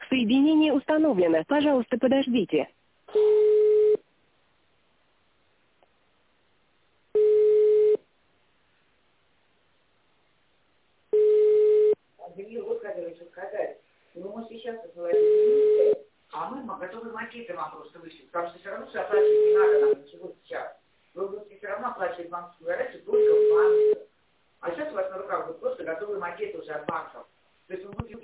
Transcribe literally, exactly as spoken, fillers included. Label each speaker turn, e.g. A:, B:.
A: Соединение установлено. Пожалуйста, подождите.
B: Вот как я хочу сказать. Ну, мы сейчас называем, а мы готовы макеты вам просто вышлют, потому что все равно все оплачивать не надо нам ничего сейчас. Вы будете все равно оплачивать банковскую гарантию только в банке. А сейчас у вас на руках будут просто готовые макеты уже от банков. То есть вы будете